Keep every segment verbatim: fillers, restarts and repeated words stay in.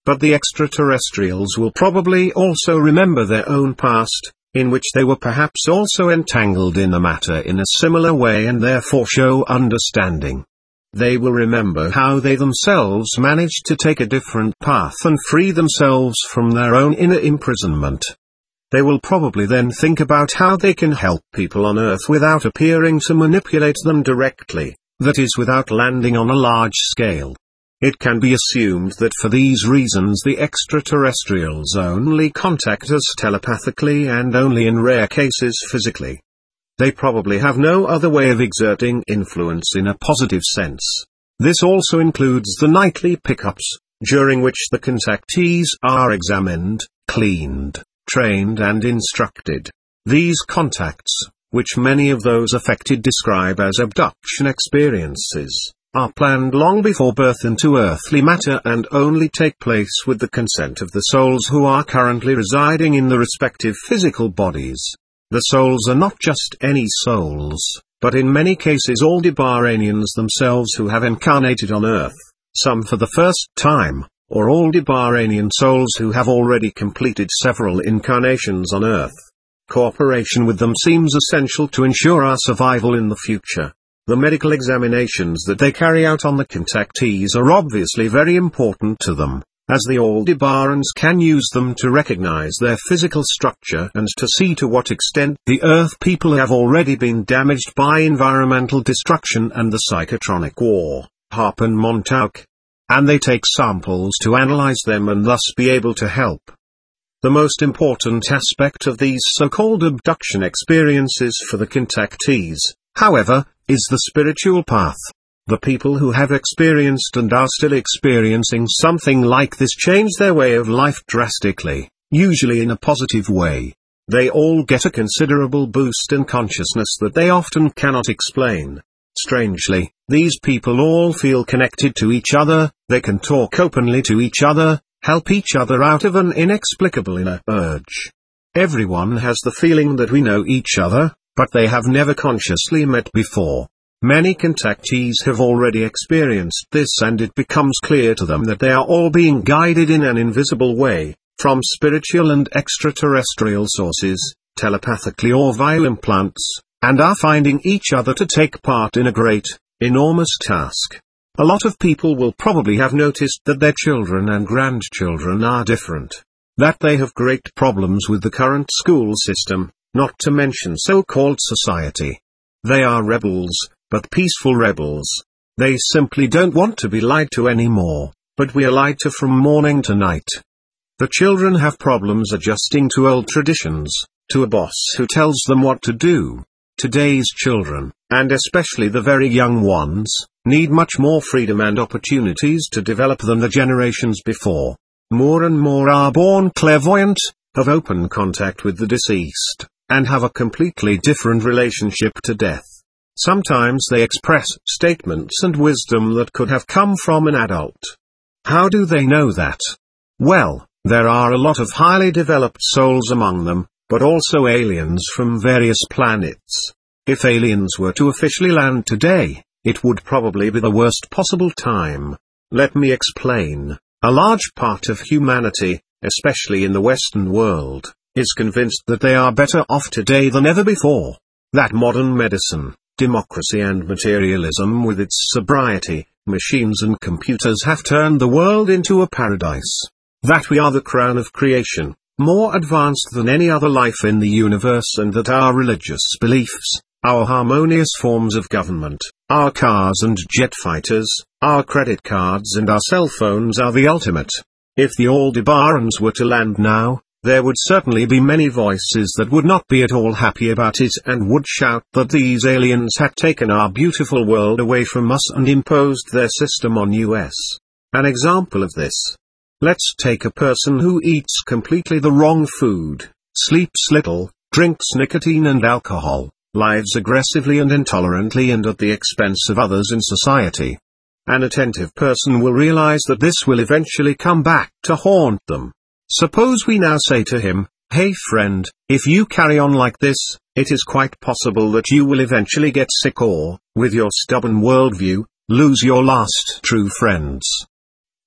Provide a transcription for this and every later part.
But the extraterrestrials will probably also remember their own past, in which they were perhaps also entangled in the matter in a similar way and therefore show understanding. They will remember how they themselves managed to take a different path and free themselves from their own inner imprisonment. They will probably then think about how they can help people on Earth without appearing to manipulate them directly, that is, without landing on a large scale. It can be assumed that for these reasons the extraterrestrials only contact us telepathically and only in rare cases physically. They probably have no other way of exerting influence in a positive sense. This also includes the nightly pickups, during which the contactees are examined, cleaned, trained and instructed. These contacts, which many of those affected describe as abduction experiences, are planned long before birth into earthly matter and only take place with the consent of the souls who are currently residing in the respective physical bodies. The souls are not just any souls, but in many cases Aldebaranians themselves who have incarnated on Earth, some for the first time, or Aldebaranian souls who have already completed several incarnations on Earth. Cooperation with them seems essential to ensure our survival in the future. The medical examinations that they carry out on the contactees are obviously very important to them, as the Aldebarans can use them to recognize their physical structure and to see to what extent the Earth people have already been damaged by environmental destruction and the psychotronic war, Harpen Montauk. And they take samples to analyze them and thus be able to help. The most important aspect of these so-called abduction experiences for the contactees, however, is the spiritual path. The people who have experienced and are still experiencing something like this change their way of life drastically, usually in a positive way. They all get a considerable boost in consciousness that they often cannot explain. Strangely, these people all feel connected to each other, they can talk openly to each other, help each other out of an inexplicable inner urge. Everyone has the feeling that we know each other, but they have never consciously met before. Many contactees have already experienced this and it becomes clear to them that they are all being guided in an invisible way, from spiritual and extraterrestrial sources, telepathically or via implants, and are finding each other to take part in a great, enormous task. A lot of people will probably have noticed that their children and grandchildren are different, that they have great problems with the current school system, not to mention so-called society. They are rebels, but peaceful rebels. They simply don't want to be lied to anymore, but we are lied to from morning to night. The children have problems adjusting to old traditions, to a boss who tells them what to do. Today's children, and especially the very young ones, need much more freedom and opportunities to develop than the generations before. More and more are born clairvoyant, have open contact with the deceased, and have a completely different relationship to death. Sometimes they express statements and wisdom that could have come from an adult. How do they know that? Well, there are a lot of highly developed souls among them, but also aliens from various planets. If aliens were to officially land today, it would probably be the worst possible time. Let me explain. A large part of humanity, especially in the Western world, is convinced that they are better off today than ever before. That modern medicine, democracy and materialism with its sobriety, machines and computers have turned the world into a paradise. That we are the crown of creation, more advanced than any other life in the universe, and that our religious beliefs, our harmonious forms of government, our cars and jet fighters, our credit cards and our cell phones are the ultimate. If the Aldebarans were to land now, there would certainly be many voices that would not be at all happy about it and would shout that these aliens had taken our beautiful world away from us and imposed their system on us. An example of this. Let's take a person who eats completely the wrong food, sleeps little, drinks nicotine and alcohol, lives aggressively and intolerantly and at the expense of others in society. An attentive person will realize that this will eventually come back to haunt them. Suppose we now say to him, "Hey friend, if you carry on like this, it is quite possible that you will eventually get sick or, with your stubborn worldview, lose your last true friends."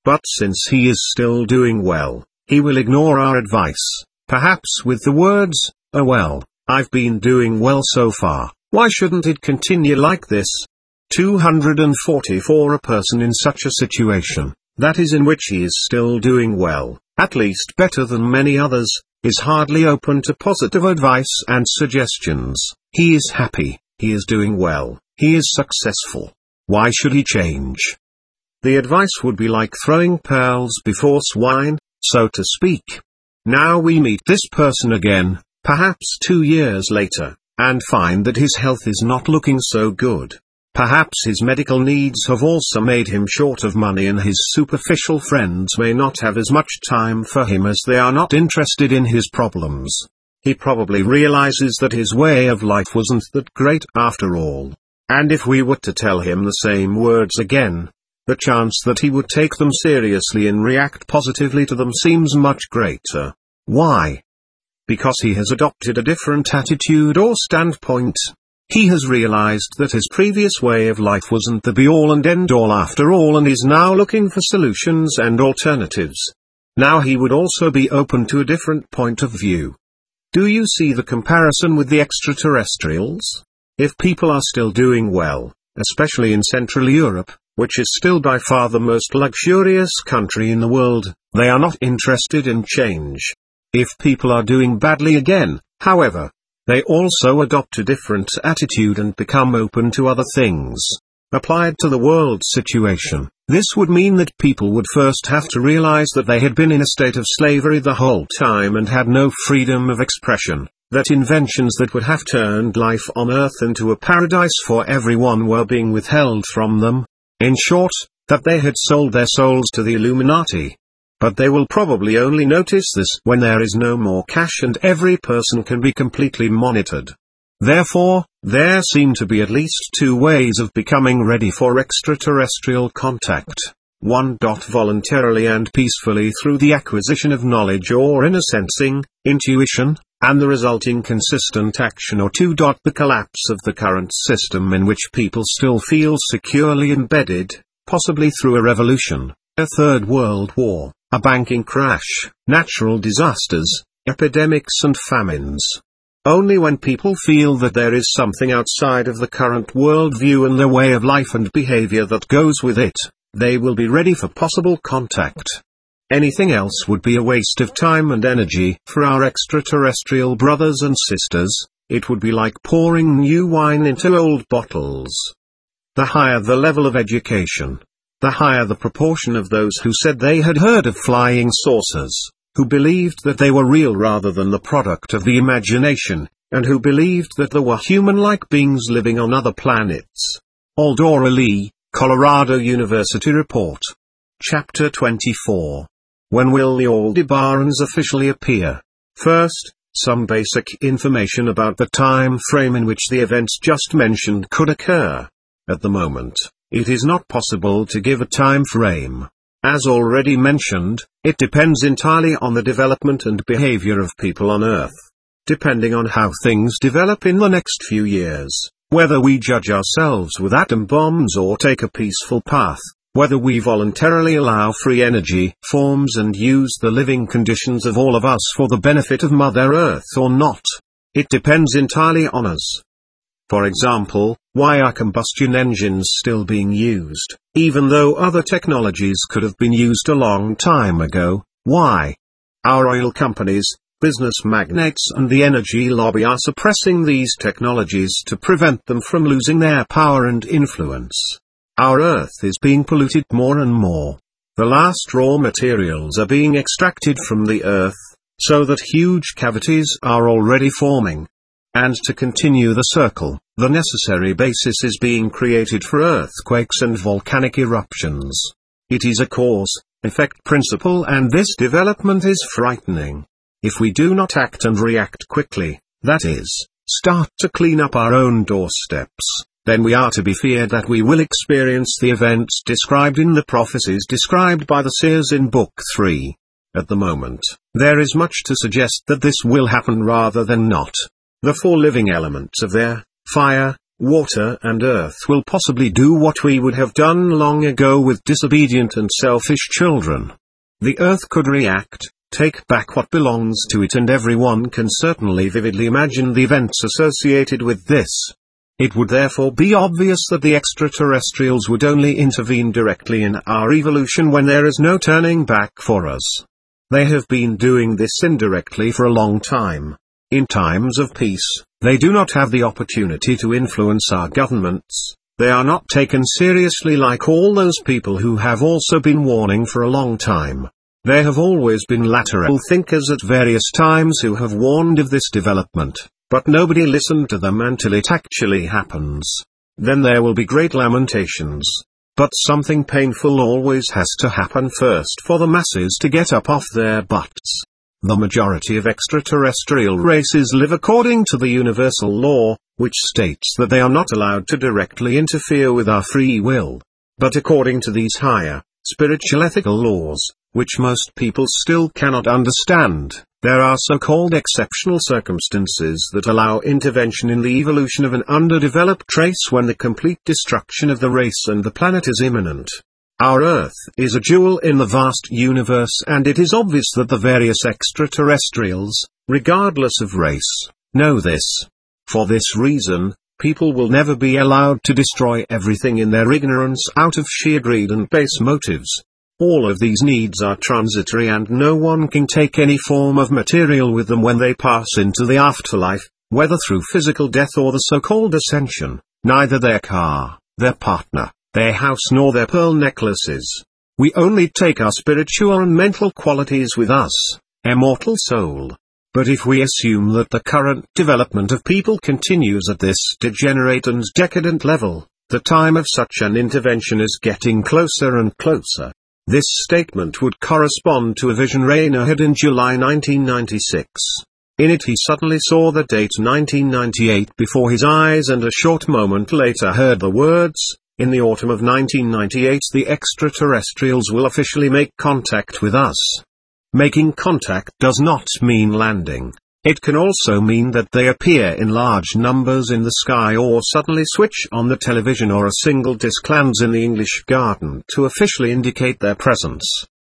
But since he is still doing well, he will ignore our advice, perhaps with the words, "Oh well, I've been doing well so far, why shouldn't it continue like this?" two hundred forty-four A person in such a situation, that is in which he is still doing well, at least better than many others, is hardly open to positive advice and suggestions. He is happy, he is doing well, he is successful. Why should he change? The advice would be like throwing pearls before swine, so to speak. Now we meet this person again, perhaps two years later, and find that his health is not looking so good. Perhaps his medical needs have also made him short of money, and his superficial friends may not have as much time for him as they are not interested in his problems. He probably realizes that his way of life wasn't that great after all. And if we were to tell him the same words again, the chance that he would take them seriously and react positively to them seems much greater. Why? Because he has adopted a different attitude or standpoint. He has realized that his previous way of life wasn't the be-all and end-all after all, and is now looking for solutions and alternatives. Now he would also be open to a different point of view. Do you see the comparison with the extraterrestrials? If people are still doing well, especially in Central Europe, which is still by far the most luxurious country in the world, they are not interested in change. If people are doing badly again, however, they also adopt a different attitude and become open to other things. Applied to the world situation, this would mean that people would first have to realize that they had been in a state of slavery the whole time and had no freedom of expression, that inventions that would have turned life on Earth into a paradise for everyone were being withheld from them. In short, that they had sold their souls to the Illuminati. But they will probably only notice this when there is no more cash and every person can be completely monitored. Therefore, there seem to be at least two ways of becoming ready for extraterrestrial contact. one. Voluntarily and peacefully through the acquisition of knowledge or inner sensing, intuition, and the resulting consistent action, or two. The collapse of the current system in which people still feel securely embedded, possibly through a revolution, a third world war, a banking crash, natural disasters, epidemics and famines. Only when people feel that there is something outside of the current worldview and their way of life and behavior that goes with it, they will be ready for possible contact. Anything else would be a waste of time and energy. For our extraterrestrial brothers and sisters, it would be like pouring new wine into old bottles. The higher the level of education, the higher the proportion of those who said they had heard of flying saucers, who believed that they were real rather than the product of the imagination, and who believed that there were human-like beings living on other planets. Aldora Lee, Colorado University Report. Chapter twenty-four. When will the Aldebarans officially appear? First, some basic information about the time frame in which the events just mentioned could occur. At the moment, it is not possible to give a time frame. As already mentioned, it depends entirely on the development and behavior of people on Earth. Depending on how things develop in the next few years, whether we judge ourselves with atom bombs or take a peaceful path, whether we voluntarily allow free energy forms and use the living conditions of all of us for the benefit of Mother Earth or not, it depends entirely on us. For example, why are combustion engines still being used, even though other technologies could have been used a long time ago? Why? Our oil companies, business magnates and the energy lobby are suppressing these technologies to prevent them from losing their power and influence. Our Earth is being polluted more and more. The last raw materials are being extracted from the Earth, so that huge cavities are already forming. And to continue the circle, the necessary basis is being created for earthquakes and volcanic eruptions. It is a cause-effect principle, and this development is frightening. If we do not act and react quickly, that is, start to clean up our own doorsteps, then we are to be feared that we will experience the events described in the prophecies described by the seers in Book three. At the moment, there is much to suggest that this will happen rather than not. The four living elements of air, fire, water and earth will possibly do what we would have done long ago with disobedient and selfish children. The earth could react, take back what belongs to it, and everyone can certainly vividly imagine the events associated with this. It would therefore be obvious that the extraterrestrials would only intervene directly in our evolution when there is no turning back for us. They have been doing this indirectly for a long time. In times of peace, they do not have the opportunity to influence our governments. They are not taken seriously like all those people who have also been warning for a long time. There have always been lateral thinkers at various times who have warned of this development, but nobody listened to them until it actually happens. Then there will be great lamentations. But something painful always has to happen first for the masses to get up off their butts. The majority of extraterrestrial races live according to the universal law, which states that they are not allowed to directly interfere with our free will. But according to these higher, spiritual ethical laws, which most people still cannot understand, there are so-called exceptional circumstances that allow intervention in the evolution of an underdeveloped race when the complete destruction of the race and the planet is imminent. Our Earth is a jewel in the vast universe, and it is obvious that the various extraterrestrials, regardless of race, know this. For this reason, people will never be allowed to destroy everything in their ignorance out of sheer greed and base motives. All of these needs are transitory, and no one can take any form of material with them when they pass into the afterlife, whether through physical death or the so-called ascension. Neither their car, their partner, their house nor their pearl necklaces. We only take our spiritual and mental qualities with us, immortal soul. But if we assume that the current development of people continues at this degenerate and decadent level, the time of such an intervention is getting closer and closer. This statement would correspond to a vision Rayner had in July nineteen ninety-six. In it he suddenly saw the date nineteen ninety-eight before his eyes, and a short moment later heard the words, "In the autumn of nineteen ninety-eight the extraterrestrials will officially make contact with us." Making contact does not mean landing. It can also mean that they appear in large numbers in the sky, or suddenly switch on the television, or a single disc lands in the English garden to officially indicate their presence.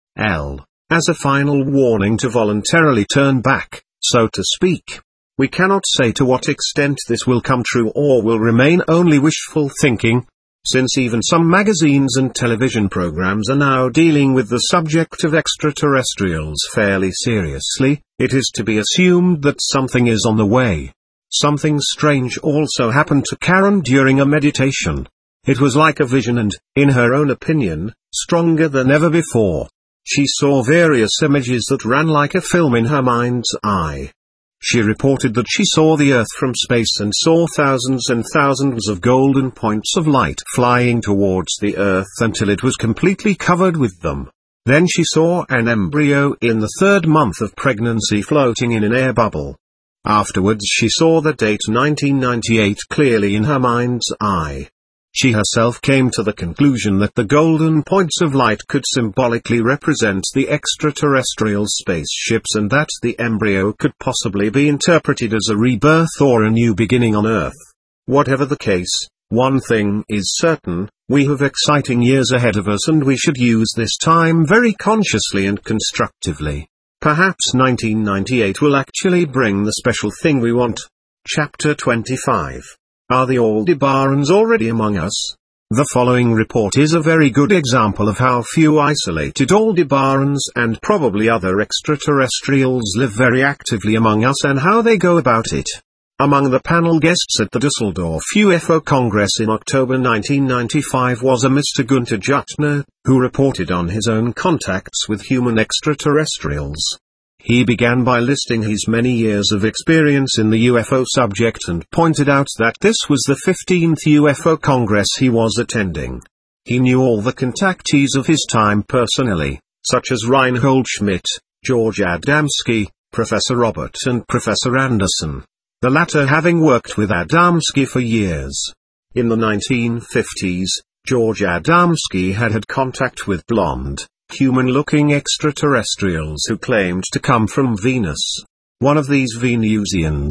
L. As a final warning to voluntarily turn back, so to speak. We cannot say to what extent this will come true or will remain only wishful thinking. Since even some magazines and television programs are now dealing with the subject of extraterrestrials fairly seriously, it is to be assumed that something is on the way. Something strange also happened to Karen during a meditation. It was like a vision and, in her own opinion, stronger than ever before. She saw various images that ran like a film in her mind's eye. She reported that she saw the Earth from space and saw thousands and thousands of golden points of light flying towards the Earth until it was completely covered with them. Then she saw an embryo in the third month of pregnancy floating in an air bubble. Afterwards she saw the date nineteen ninety-eight clearly in her mind's eye. She herself came to the conclusion that the golden points of light could symbolically represent the extraterrestrial spaceships, and that the embryo could possibly be interpreted as a rebirth or a new beginning on Earth. Whatever the case, one thing is certain: we have exciting years ahead of us, and we should use this time very consciously and constructively. Perhaps nineteen ninety-eight will actually bring the special thing we want. Chapter twenty-five. Are the Aldebarans already among us? The following report is a very good example of how few isolated Aldebarans and probably other extraterrestrials live very actively among us, and how they go about it. Among the panel guests at the Dusseldorf U F O Congress in October nineteen ninety-five was a Mister Gunter Juttner, who reported on his own contacts with human extraterrestrials. He began by listing his many years of experience in the U F O subject and pointed out that this was the fifteenth U F O Congress he was attending. He knew all the contactees of his time personally, such as Reinhold Schmidt, George Adamski, Professor Robert and Professor Anderson, the latter having worked with Adamski for years. In the nineteen fifties, George Adamski had had contact with blonde, human-looking extraterrestrials who claimed to come from Venus. One of these Venusians,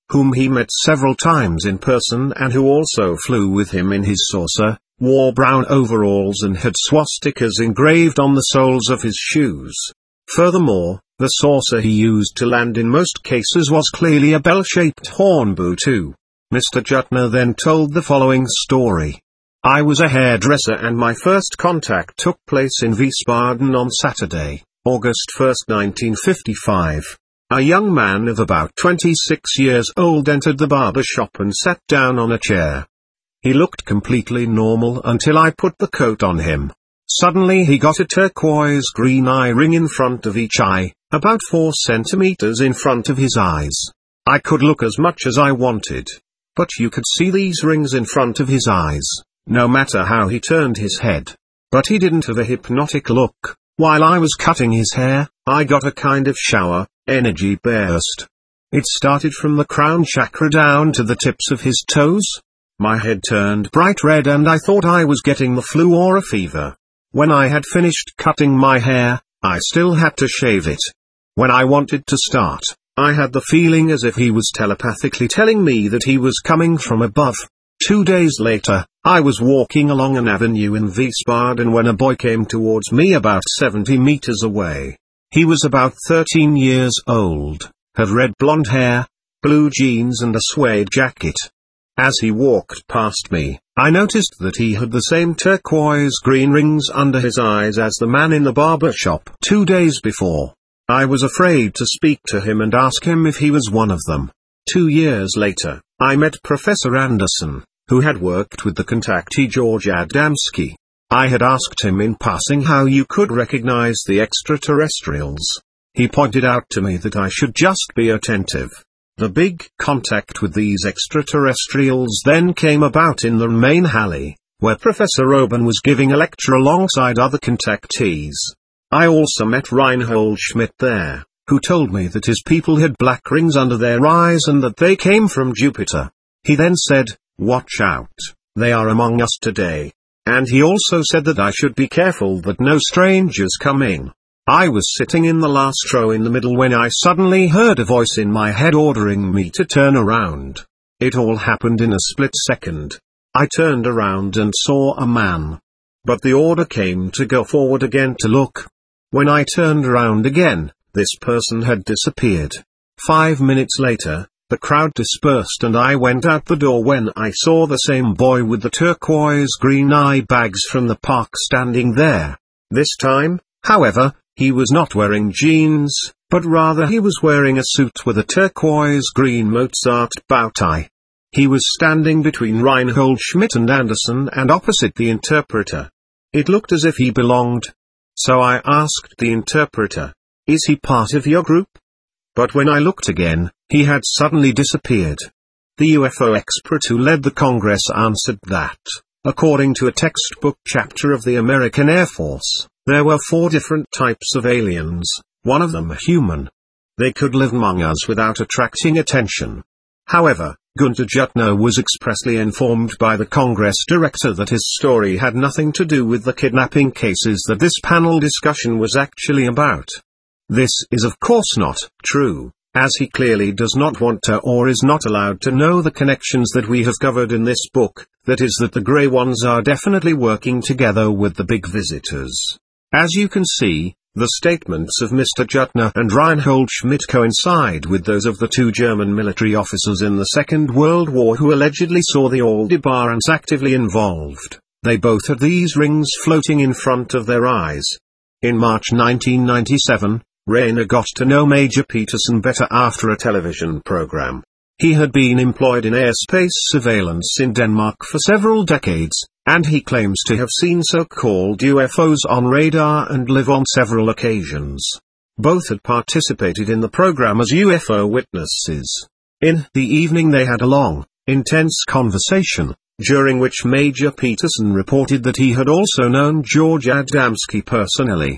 whom he met several times in person and who also flew with him in his saucer, wore brown overalls and had swastikas engraved on the soles of his shoes. Furthermore, the saucer he used to land in most cases was clearly a bell-shaped hornbow too. Mister Jutner then told the following story. I was a hairdresser and my first contact took place in Wiesbaden on Saturday, August first nineteen fifty-five. A young man of about twenty-six years old entered the barber shop and sat down on a chair. He looked completely normal until I put the coat on him. Suddenly he got a turquoise green eye ring in front of each eye, about four centimeters in front of his eyes. I could look as much as I wanted. But you could see these rings in front of his eyes, no matter how he turned his head. But he didn't have a hypnotic look. While I was cutting his hair, I got a kind of shower, energy burst. It started from the crown chakra down to the tips of his toes. My head turned bright red and I thought I was getting the flu or a fever. When I had finished cutting my hair, I still had to shave it. When I wanted to start, I had the feeling as if he was telepathically telling me that he was coming from above. Two days later, I was walking along an avenue in Wiesbaden when a boy came towards me about seventy meters away. He was about thirteen years old, had red blonde hair, blue jeans and a suede jacket. As he walked past me, I noticed that he had the same turquoise green rings under his eyes as the man in the barber shop two days before. I was afraid to speak to him and ask him if he was one of them. Two years later, I met Professor Anderson, who had worked with the contactee George Adamski. I had asked him in passing how you could recognize the extraterrestrials. He pointed out to me that I should just be attentive. The big contact with these extraterrestrials then came about in the main alley, where Professor Oben was giving a lecture alongside other contactees. I also met Reinhold Schmidt there, who told me that his people had black rings under their eyes and that they came from Jupiter. He then said, "Watch out, they are among us today." And he also said that I should be careful that no strangers come in. I was sitting in the last row in the middle when I suddenly heard a voice in my head ordering me to turn around. It all happened in a split second. I turned around and saw a man. But the order came to go forward again to look. When I turned around again, this person had disappeared. Five minutes later, the crowd dispersed and I went out the door when I saw the same boy with the turquoise green eye bags from the park standing there. This time, however, he was not wearing jeans, but rather he was wearing a suit with a turquoise green Mozart bow tie. He was standing between Reinhold Schmidt and Anderson and opposite the interpreter. It looked as if he belonged. So I asked the interpreter, "Is he part of your group?" But when I looked again, he had suddenly disappeared. The U F O expert who led the Congress answered that, according to a textbook chapter of the American Air Force, there were four different types of aliens, one of them human. They could live among us without attracting attention. However, Gunter Jutner was expressly informed by the Congress director that his story had nothing to do with the kidnapping cases that this panel discussion was actually about. This is of course not true, as he clearly does not want to or is not allowed to know the connections that we have covered in this book, that is that the grey ones are definitely working together with the big visitors. As you can see, the statements of Mister Jutner and Reinhold Schmidt coincide with those of the two German military officers in the Second World War who allegedly saw the Aldebarans actively involved. They both had these rings floating in front of their eyes. In March nineteen ninety-seven, Rayner got to know Major Peterson better after a television program. He had been employed in airspace surveillance in Denmark for several decades, and he claims to have seen so-called U F Os on radar and live on several occasions. Both had participated in the program as U F O witnesses. In the evening they had a long, intense conversation, during which Major Peterson reported that he had also known George Adamski personally.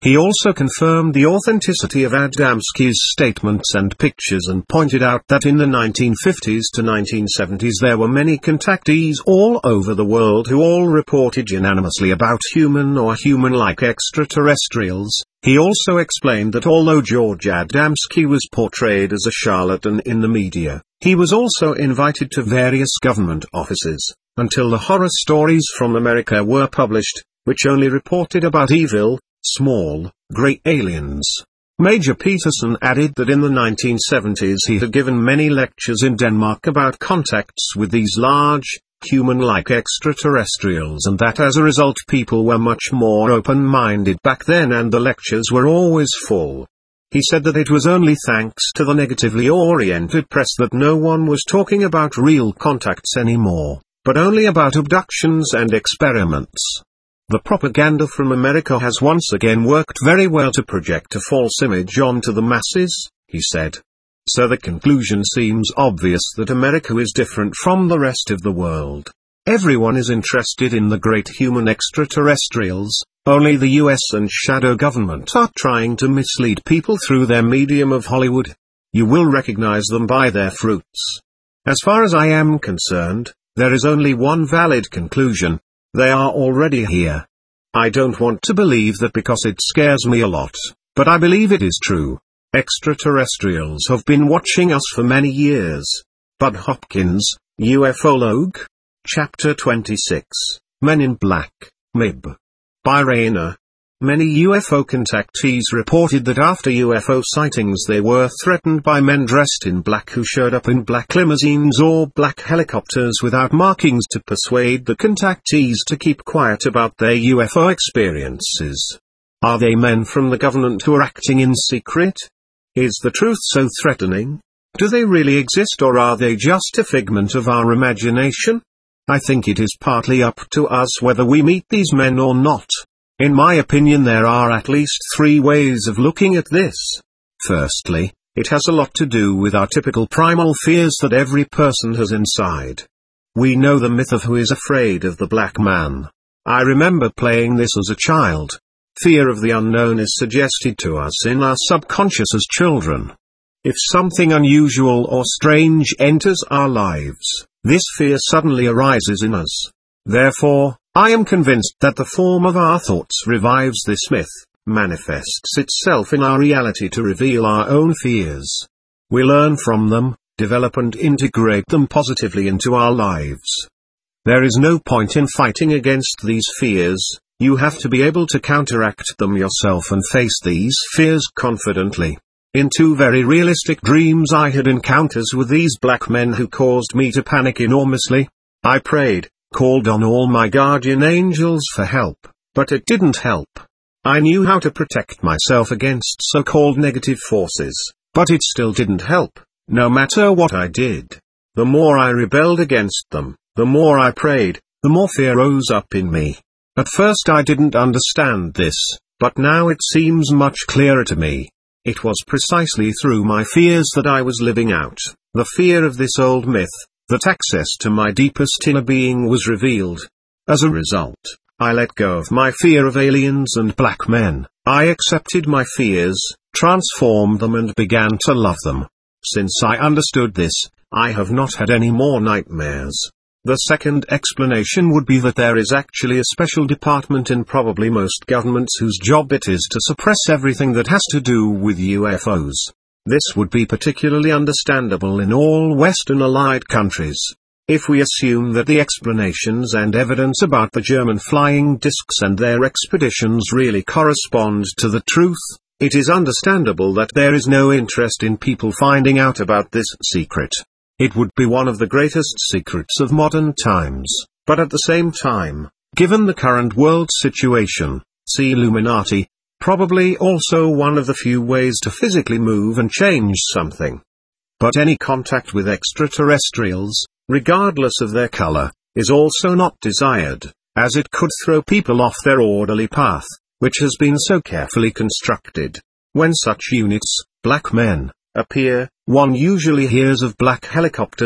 He also confirmed the authenticity of Adamski's statements and pictures and pointed out that in the nineteen fifties to nineteen seventies there were many contactees all over the world who all reported unanimously about human or human-like extraterrestrials. He also explained that although George Adamski was portrayed as a charlatan in the media, he was also invited to various government offices, until the horror stories from America were published, which only reported about evil, small, grey aliens. Major Peterson added that in the nineteen seventies he had given many lectures in Denmark about contacts with these large, human-like extraterrestrials, and that as a result people were much more open-minded back then and the lectures were always full. He said that it was only thanks to the negatively oriented press that no one was talking about real contacts anymore, but only about abductions and experiments. The propaganda from America has once again worked very well to project a false image onto the masses, he said. So the conclusion seems obvious that America is different from the rest of the world. Everyone is interested in the great human extraterrestrials, only the U S and shadow government are trying to mislead people through their medium of Hollywood. You will recognize them by their fruits. As far as I am concerned, there is only one valid conclusion. They are already here. I don't want to believe that because it scares me a lot, but I believe it is true. Extraterrestrials have been watching us for many years. Bud Hopkins, UFOlogue. Chapter twenty-six, Men in Black, M I B. By Rayner. Many U F O contactees reported that after U F O sightings they were threatened by men dressed in black who showed up in black limousines or black helicopters without markings to persuade the contactees to keep quiet about their U F O experiences. Are they men from the government who are acting in secret? Is the truth so threatening? Do they really exist, or are they just a figment of our imagination? I think it is partly up to us whether we meet these men or not. In my opinion, there are at least three ways of looking at this. Firstly, it has a lot to do with our typical primal fears that every person has inside. We know the myth of who is afraid of the black man. I remember playing this as a child. Fear of the unknown is suggested to us in our subconscious as children. If something unusual or strange enters our lives, this fear suddenly arises in us. Therefore, I am convinced that the form of our thoughts revives this myth, manifests itself in our reality to reveal our own fears. We learn from them, develop and integrate them positively into our lives. There is no point in fighting against these fears. You have to be able to counteract them yourself and face these fears confidently. In two very realistic dreams I had encounters with these black men who caused me to panic enormously. I prayed, called on all my guardian angels for help, but it didn't help. I knew how to protect myself against so-called negative forces, but it still didn't help, no matter what I did. The more I rebelled against them, the more I prayed, the more fear rose up in me. At first I didn't understand this, but now it seems much clearer to me. It was precisely through my fears that I was living out the fear of this old myth, that access to my deepest inner being was revealed. As a result, I let go of my fear of aliens and black men. I accepted my fears, transformed them and began to love them. Since I understood this, I have not had any more nightmares. The second explanation would be that there is actually a special department in probably most governments whose job it is to suppress everything that has to do with U F Os. This would be particularly understandable in all Western allied countries. If we assume that the explanations and evidence about the German flying discs and their expeditions really correspond to the truth, it is understandable that there is no interest in people finding out about this secret. It would be one of the greatest secrets of modern times, but at the same time, given the current world situation, see Illuminati, probably also one of the few ways to physically move and change something. But any contact with extraterrestrials, regardless of their color, is also not desired, as it could throw people off their orderly path, which has been so carefully constructed. When such units, black men, appear, one usually hears of black helicopters,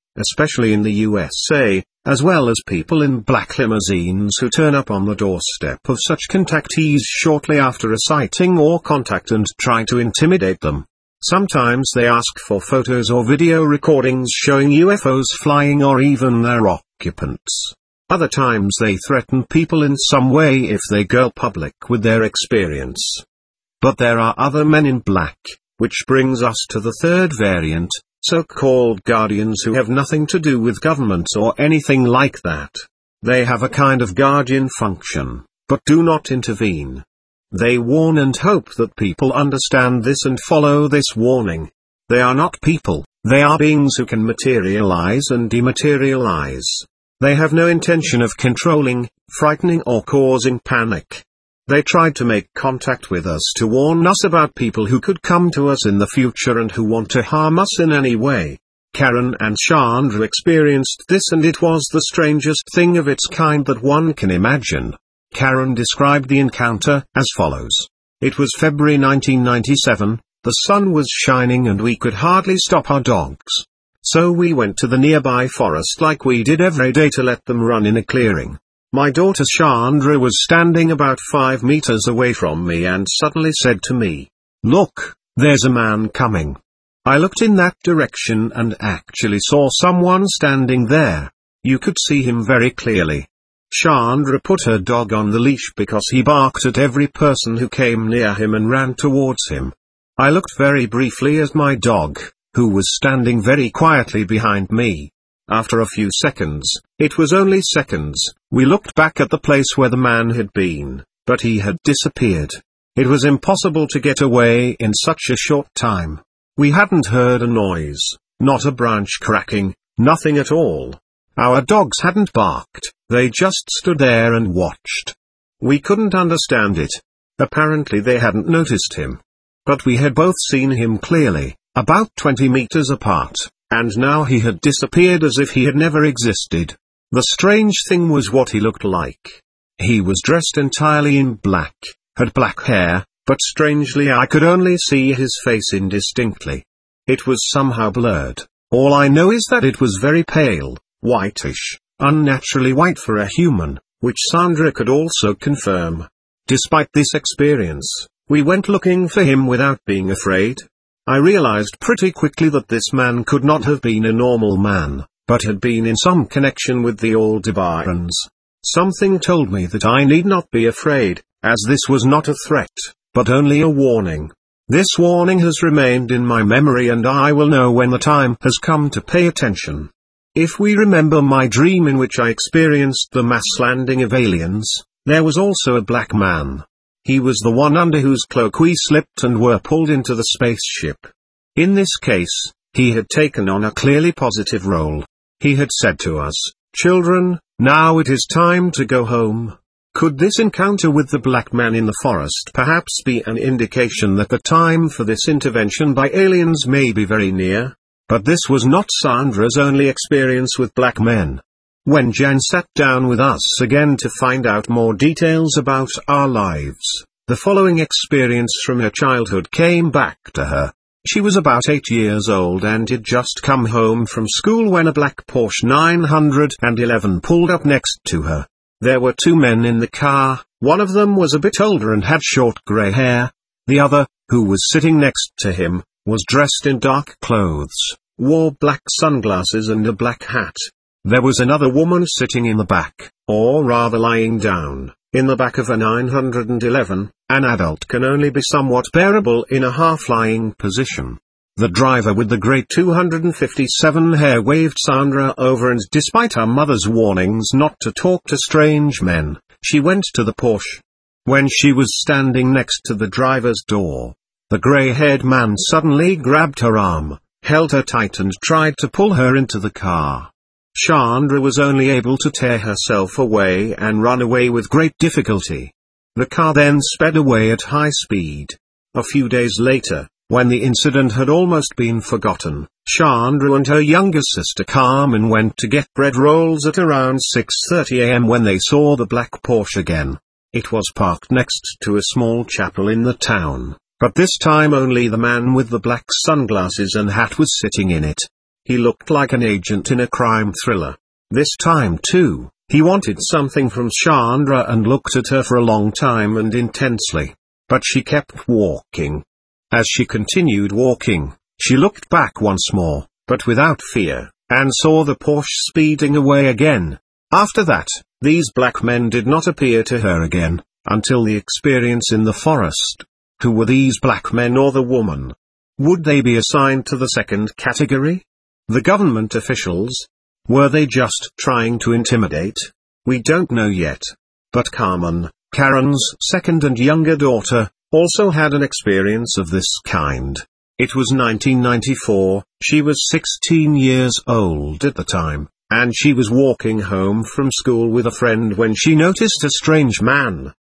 especially in the U S A, as well as people in black limousines who turn up on the doorstep of such contactees shortly after a sighting or contact and try to intimidate them. Sometimes they ask for photos or video recordings showing U F Os flying or even their occupants. Other times they threaten people in some way if they go public with their experience. But there are other men in black, which brings us to the third variant, so-called guardians who have nothing to do with governments or anything like that. They have a kind of guardian function, but do not intervene. They warn and hope that people understand this and follow this warning. They are not people, they are beings who can materialize and dematerialize. They have no intention of controlling, frightening or causing panic. They tried to make contact with us to warn us about people who could come to us in the future and who want to harm us in any way. Karen and Chandra experienced this, and it was the strangest thing of its kind that one can imagine. Karen described the encounter as follows. It was February nineteen ninety-seven, the sun was shining and we could hardly stop our dogs. So we went to the nearby forest like we did every day to let them run in a clearing. My daughter Chandra was standing about five meters away from me and suddenly said to me, "Look, there's a man coming." I looked in that direction and actually saw someone standing there. You could see him very clearly. Chandra put her dog on the leash because he barked at every person who came near him and ran towards him. I looked very briefly at my dog, who was standing very quietly behind me. After a few seconds, it was only seconds, we looked back at the place where the man had been, but he had disappeared. It was impossible to get away in such a short time. We hadn't heard a noise, not a branch cracking, nothing at all. Our dogs hadn't barked, they just stood there and watched. We couldn't understand it. Apparently they hadn't noticed him. But we had both seen him clearly, about twenty meters apart, and now he had disappeared as if he had never existed. The strange thing was what he looked like. He was dressed entirely in black, had black hair, but strangely I could only see his face indistinctly. It was somehow blurred. All I know is that it was very pale, whitish, unnaturally white for a human, which Sandra could also confirm. Despite this experience, we went looking for him without being afraid. I realized pretty quickly that this man could not have been a normal man, but had been in some connection with the Aldebárans. Something told me that I need not be afraid, as this was not a threat, but only a warning. This warning has remained in my memory, and I will know when the time has come to pay attention. If we remember my dream in which I experienced the mass landing of aliens, there was also a black man. He was the one under whose cloak we slipped and were pulled into the spaceship. In this case, he had taken on a clearly positive role. He had said to us, "Children, now it is time to go home." Could this encounter with the black man in the forest perhaps be an indication that the time for this intervention by aliens may be very near? But this was not Sandra's only experience with black men. When Jan sat down with us again to find out more details about our lives, the following experience from her childhood came back to her. She was about eight years old and had just come home from school when a black Porsche nine eleven pulled up next to her. There were two men in the car, one of them was a bit older and had short grey hair. The other, who was sitting next to him, was dressed in dark clothes, wore black sunglasses and a black hat. There was another woman sitting in the back, or rather lying down, in the back of a nine eleven. An adult can only be somewhat bearable in a half-lying position. The driver with the grey two fifty-seven hair waved Sandra over, and despite her mother's warnings not to talk to strange men, she went to the Porsche. When she was standing next to the driver's door, the grey-haired man suddenly grabbed her arm, held her tight and tried to pull her into the car. Chandra was only able to tear herself away and run away with great difficulty. The car then sped away at high speed. A few days later, when the incident had almost been forgotten, Chandra and her younger sister Carmen went to get bread rolls at around six thirty a m when they saw the black Porsche again. It was parked next to a small chapel in the town, but this time only the man with the black sunglasses and hat was sitting in it. He looked like an agent in a crime thriller. This time too, he wanted something from Chandra and looked at her for a long time and intensely. But she kept walking. As she continued walking, she looked back once more, but without fear, and saw the Porsche speeding away again. After that, these black men did not appear to her again, until the experience in the forest. Who were these black men or the woman? Would they be assigned to the second category? The government officials? Were they just trying to intimidate? We don't know yet. But Carmen, Karen's second and younger daughter, also had an experience of this kind. It was nineteen ninety-four, she was sixteen years old at the time, and she was walking home from school with a friend when she noticed a strange man,